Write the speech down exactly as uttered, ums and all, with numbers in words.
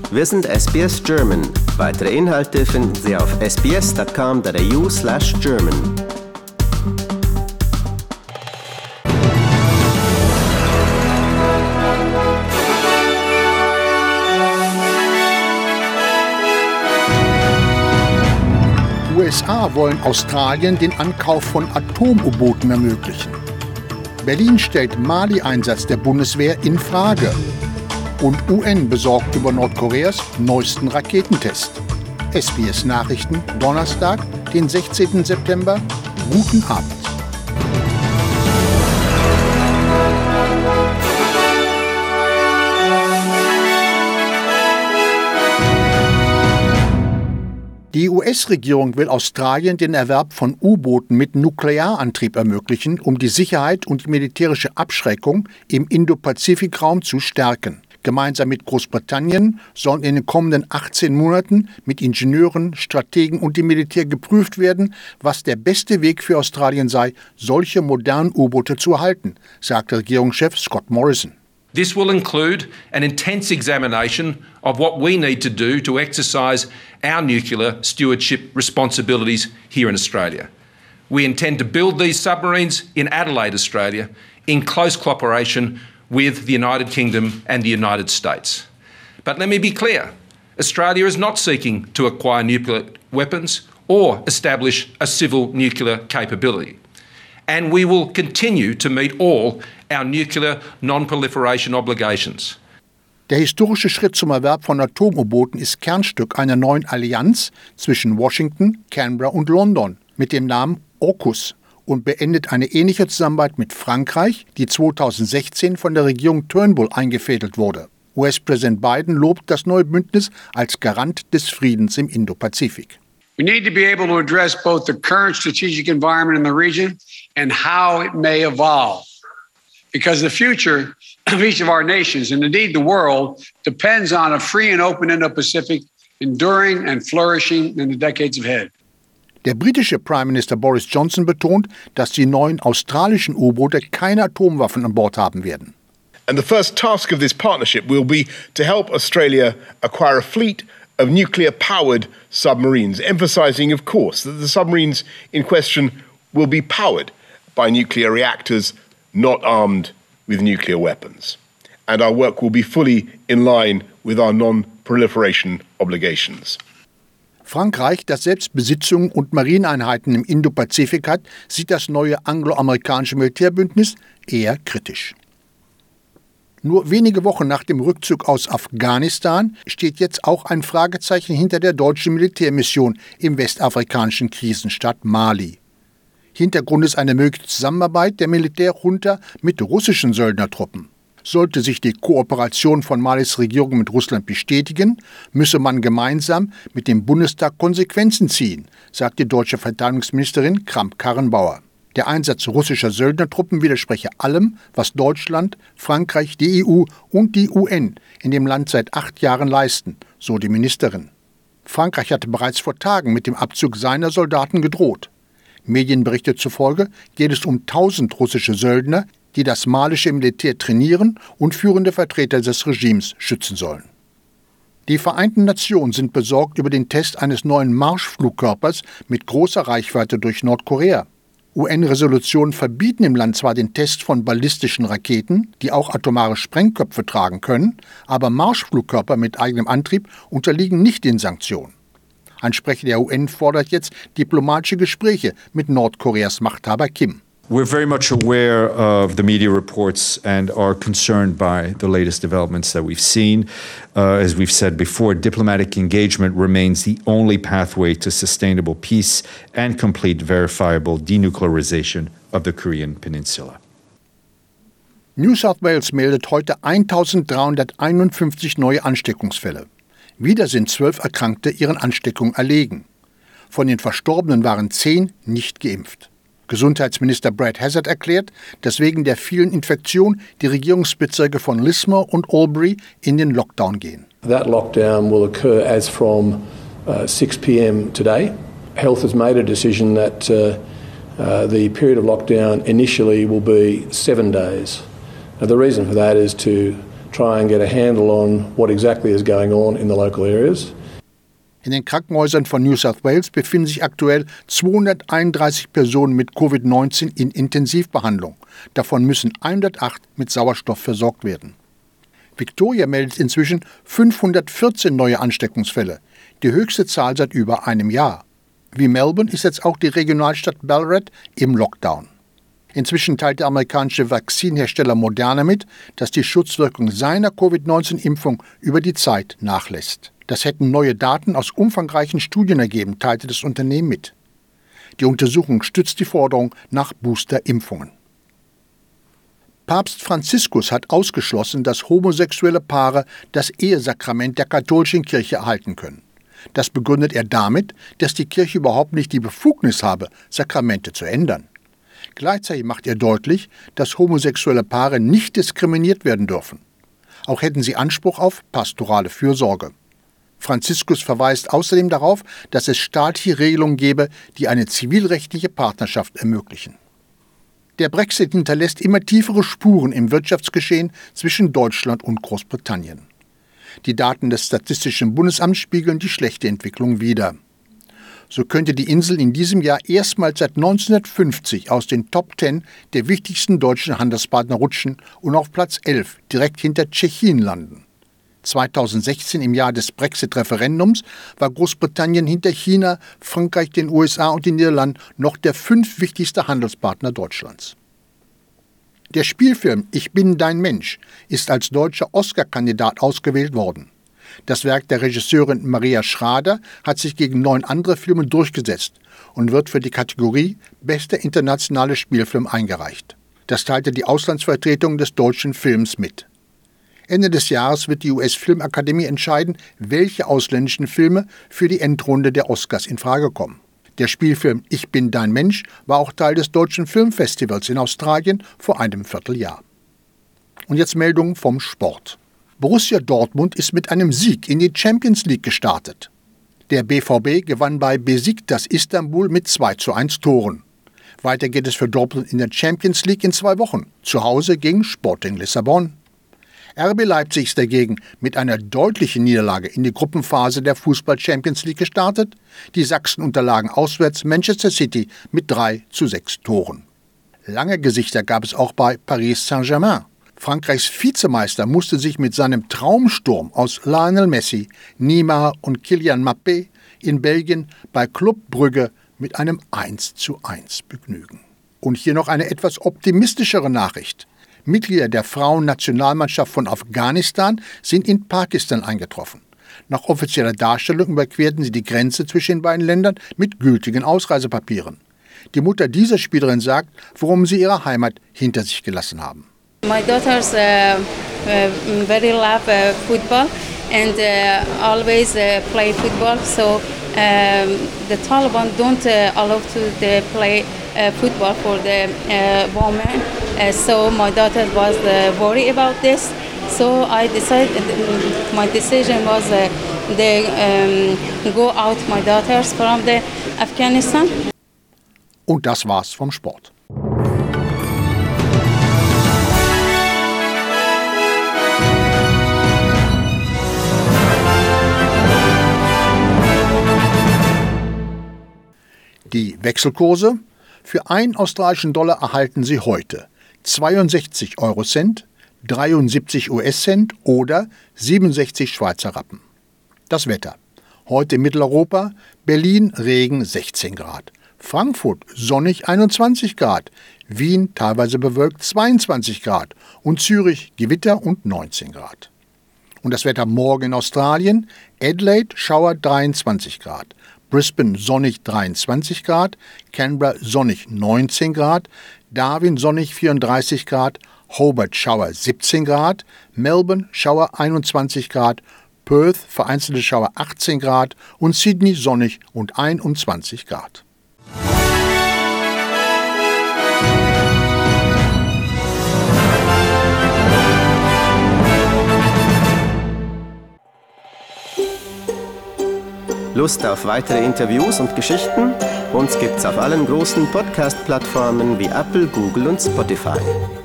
Wir sind S B S German. Weitere Inhalte finden Sie auf sbs.com.au slash German. U S A wollen Australien den Ankauf von Atom-U-Booten ermöglichen. Berlin stellt Mali-Einsatz der Bundeswehr in Frage. Und U N besorgt über Nordkoreas neuesten Raketentest. S B S Nachrichten, Donnerstag, den sechzehnten September. Guten Abend. Die U S-Regierung will Australien den Erwerb von U-Booten mit Nuklearantrieb ermöglichen, um die Sicherheit und die militärische Abschreckung im Indo-Pazifik-Raum zu stärken. Gemeinsam mit Großbritannien sollen in den kommenden achtzehn Monaten mit Ingenieuren, Strategen und dem Militär geprüft werden, was der beste Weg für Australien sei, solche modernen U-Boote zu erhalten, sagte Regierungschef Scott Morrison. This will include an intense examination of what we need to do to exercise our nuclear stewardship responsibilities here in Australia. We intend to build these submarines in Adelaide, Australia, in close cooperation with the United Kingdom and the United States. But let me be clear, Australia is not seeking to acquire nuclear weapons or establish a civil nuclear capability. And we will continue to meet all our nuclear non-proliferation obligations. Der historische Schritt zum Erwerb von Atom-U-Booten ist Kernstück einer neuen Allianz zwischen Washington, Canberra und London mit dem Namen AUKUS und beendet eine ähnliche Zusammenarbeit mit Frankreich, die zweitausendsechzehn von der Regierung Turnbull eingefädelt wurde. U S-Präsident Biden lobt das neue Bündnis als Garant des Friedens im Indopazifik. We need to be able to address both the current strategic environment in the region and how it may evolve. Because the future of each of our nations, and indeed the world, depends on a free and open Indo-Pacific enduring and flourishing in the decades ahead. Der britische Prime Minister Boris Johnson betont, dass die neuen australischen U-Boote keine Atomwaffen an Bord haben werden. And the first task of this partnership will be to help Australia acquire a fleet of nuclear-powered submarines, emphasizing, of course, that the submarines in question will be powered by nuclear reactors, not armed with nuclear weapons. And our work will be fully in line with our non-proliferation obligations. Frankreich, das selbst Besitzungen und Marineeinheiten im Indopazifik hat, sieht das neue anglo-amerikanische Militärbündnis eher kritisch. Nur wenige Wochen nach dem Rückzug aus Afghanistan steht jetzt auch ein Fragezeichen hinter der deutschen Militärmission im westafrikanischen Krisenstaat Mali. Hintergrund ist eine mögliche Zusammenarbeit der Militärjunta mit russischen Söldnertruppen. Sollte sich die Kooperation von Malis Regierung mit Russland bestätigen, müsse man gemeinsam mit dem Bundestag Konsequenzen ziehen, sagt die deutsche Verteidigungsministerin Kramp-Karrenbauer. Der Einsatz russischer Söldnertruppen widerspreche allem, was Deutschland, Frankreich, die E U und die U N in dem Land seit acht Jahren leisten, so die Ministerin. Frankreich hatte bereits vor Tagen mit dem Abzug seiner Soldaten gedroht. Medienberichten zufolge geht es um tausend russische Söldner, die das malische Militär trainieren und führende Vertreter des Regimes schützen sollen. Die Vereinten Nationen sind besorgt über den Test eines neuen Marschflugkörpers mit großer Reichweite durch Nordkorea. U N-Resolutionen verbieten im Land zwar den Test von ballistischen Raketen, die auch atomare Sprengköpfe tragen können, aber Marschflugkörper mit eigenem Antrieb unterliegen nicht den Sanktionen. Ein Sprecher der U N fordert jetzt diplomatische Gespräche mit Nordkoreas Machthaber Kim. We're very much aware of the media reports and are concerned by the latest developments that we've seen. Uh, as we've said before, diplomatic engagement remains the only pathway to sustainable peace and complete verifiable denuclearization of the Korean Peninsula. New South Wales meldet heute eintausenddreihunderteinundfünfzig neue Ansteckungsfälle. Wieder sind zwölf Erkrankte ihren Ansteckungen erlegen. Von den Verstorbenen waren zehn nicht geimpft. Gesundheitsminister Brad Hazzard erklärt, dass wegen der vielen Infektionen die Regierungsbezirke von Lismore und Albury in den Lockdown gehen. That lockdown will occur as from uh, six p m today. Health has made a decision that uh, uh, the period of lockdown initially will be seven days. Now, the reason for that is to try and get a handle on what exactly is going on in the local areas. In den Krankenhäusern von New South Wales befinden sich aktuell zweihunderteinunddreißig Personen mit Covid neunzehn in Intensivbehandlung. Davon müssen hundertacht mit Sauerstoff versorgt werden. Victoria meldet inzwischen fünfhundertvierzehn neue Ansteckungsfälle, die höchste Zahl seit über einem Jahr. Wie Melbourne ist jetzt auch die Regionalstadt Ballarat im Lockdown. Inzwischen teilt der amerikanische Vakzinhersteller Moderna mit, dass die Schutzwirkung seiner Covid neunzehn Impfung über die Zeit nachlässt. Das hätten neue Daten aus umfangreichen Studien ergeben, teilte das Unternehmen mit. Die Untersuchung stützt die Forderung nach Boosterimpfungen. Papst Franziskus hat ausgeschlossen, dass homosexuelle Paare das Ehesakrament der katholischen Kirche erhalten können. Das begründet er damit, dass die Kirche überhaupt nicht die Befugnis habe, Sakramente zu ändern. Gleichzeitig macht er deutlich, dass homosexuelle Paare nicht diskriminiert werden dürfen. Auch hätten sie Anspruch auf pastorale Fürsorge. Franziskus verweist außerdem darauf, dass es staatliche Regelungen gebe, die eine zivilrechtliche Partnerschaft ermöglichen. Der Brexit hinterlässt immer tiefere Spuren im Wirtschaftsgeschehen zwischen Deutschland und Großbritannien. Die Daten des Statistischen Bundesamts spiegeln die schlechte Entwicklung wider. So könnte die Insel in diesem Jahr erstmals seit neunzehnhundertfünfzig aus den Top Ten der wichtigsten deutschen Handelspartner rutschen und auf Platz elf direkt hinter Tschechien landen. zweitausendsechzehn, im Jahr des Brexit-Referendums, war Großbritannien hinter China, Frankreich, den U S A und den Niederlanden noch der fünftwichtigste Handelspartner Deutschlands. Der Spielfilm Ich bin dein Mensch ist als deutscher Oscar-Kandidat ausgewählt worden. Das Werk der Regisseurin Maria Schrader hat sich gegen neun andere Filme durchgesetzt und wird für die Kategorie Bester internationaler Spielfilm eingereicht. Das teilte die Auslandsvertretung des deutschen Films mit. Ende des Jahres wird die U S-Filmakademie entscheiden, welche ausländischen Filme für die Endrunde der Oscars in Frage kommen. Der Spielfilm Ich bin dein Mensch war auch Teil des Deutschen Filmfestivals in Australien vor einem Vierteljahr. Und jetzt Meldungen vom Sport. Borussia Dortmund ist mit einem Sieg in die Champions League gestartet. Der B V B gewann bei Besiktas Istanbul mit zwei zu eins Toren. Weiter geht es für Dortmund in der Champions League in zwei Wochen, zu Hause gegen Sporting Lissabon. R B Leipzig ist dagegen mit einer deutlichen Niederlage in die Gruppenphase der Fußball-Champions League gestartet. Die Sachsen unterlagen auswärts Manchester City mit drei zu sechs Toren. Lange Gesichter gab es auch bei Paris Saint-Germain. Frankreichs Vizemeister musste sich mit seinem Traumsturm aus Lionel Messi, Neymar und Kylian Mbappé in Belgien bei Club Brugge mit einem eins zu eins begnügen. Und hier noch eine etwas optimistischere Nachricht. Mitglieder der Frauennationalmannschaft von Afghanistan sind in Pakistan eingetroffen. Nach offizieller Darstellung überquerten sie die Grenze zwischen den beiden Ländern mit gültigen Ausreisepapieren. Die Mutter dieser Spielerin sagt, warum sie ihre Heimat hinter sich gelassen haben. My daughters uh, uh, very love uh, football and uh, always uh, play football. So um, the Taliban don't uh, allow to the play uh, football for the uh, women. Uh, so my daughter was uh, worried about this. So I decided. My decision was uh, they um, go out my daughters from the Afghanistan. Und das war's vom Sport. Die Wechselkurse: Für einen australischen Dollar erhalten Sie heute zweiundsechzig Eurocent, dreiundsiebzig U S-Cent oder siebenundsechzig Schweizer Rappen. Das Wetter: Heute in Mitteleuropa: Berlin Regen sechzehn Grad, Frankfurt sonnig einundzwanzig Grad, Wien teilweise bewölkt zweiundzwanzig Grad und Zürich Gewitter und neunzehn Grad. Und das Wetter morgen in Australien: Adelaide Schauer dreiundzwanzig Grad, Brisbane sonnig dreiundzwanzig Grad, Canberra sonnig neunzehn Grad, Darwin sonnig vierunddreißig Grad, Hobart Schauer siebzehn Grad, Melbourne Schauer einundzwanzig Grad, Perth vereinzelte Schauer achtzehn Grad und Sydney sonnig und einundzwanzig Grad. Lust auf weitere Interviews und Geschichten? Uns gibt's auf allen großen Podcast-Plattformen wie Apple, Google und Spotify.